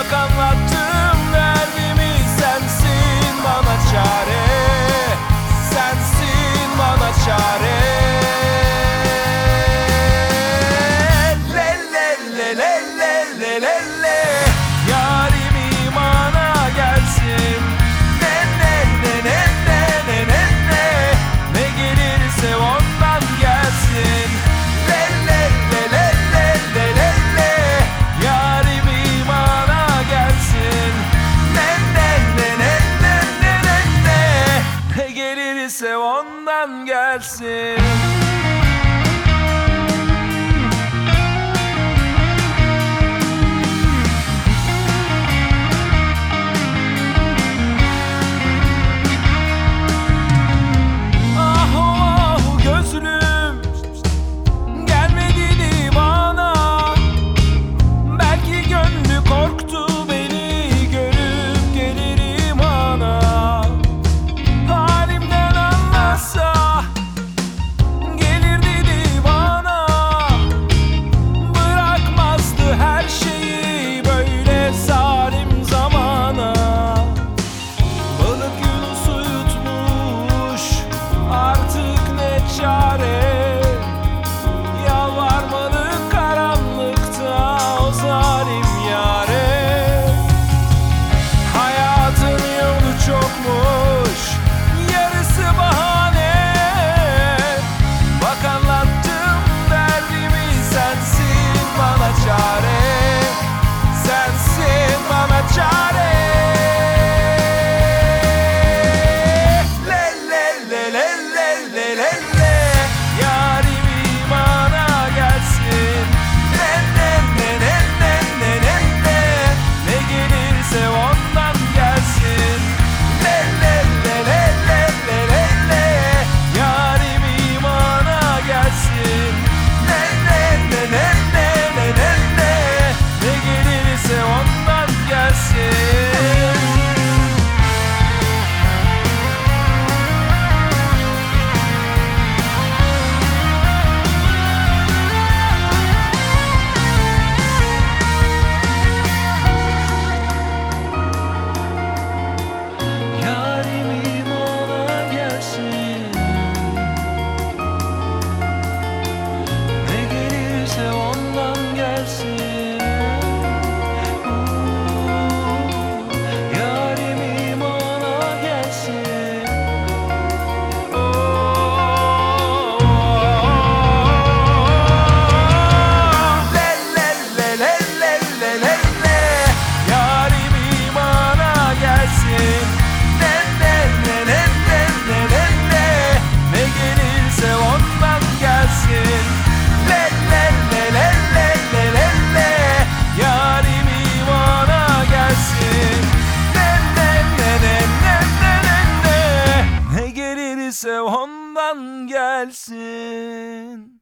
Bak anlattım derdimi, sensin bana çare, sensin bana çare. Le le le le le le le le, yarim imana gelsin. Ne ne ne ne ne ne ne ne, ne gelirse ondan gelsin. Le le le le le le le le, yarim imana gelsin. Ne ne ne ne ne ne ne ne, ne gelirse ondan gelsin. Ondan gelsin.